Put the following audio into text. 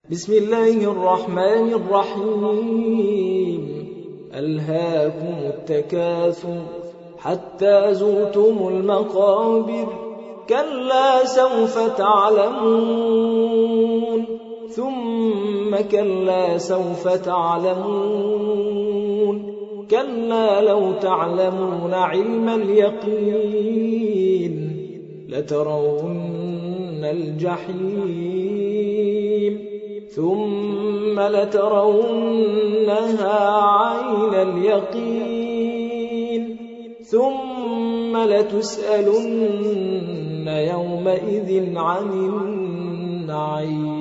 بسم الله الرحمن الرحيم. ألهاكم التكاثر حتى زرتم المقابر، كلا سوف تعلمون ثم كلا سوف تعلمون، كلا لو تعلمون علم اليقين لترون الجحيم ثم لترونها عين اليقين ثم لتسألن يومئذ عن النعيم.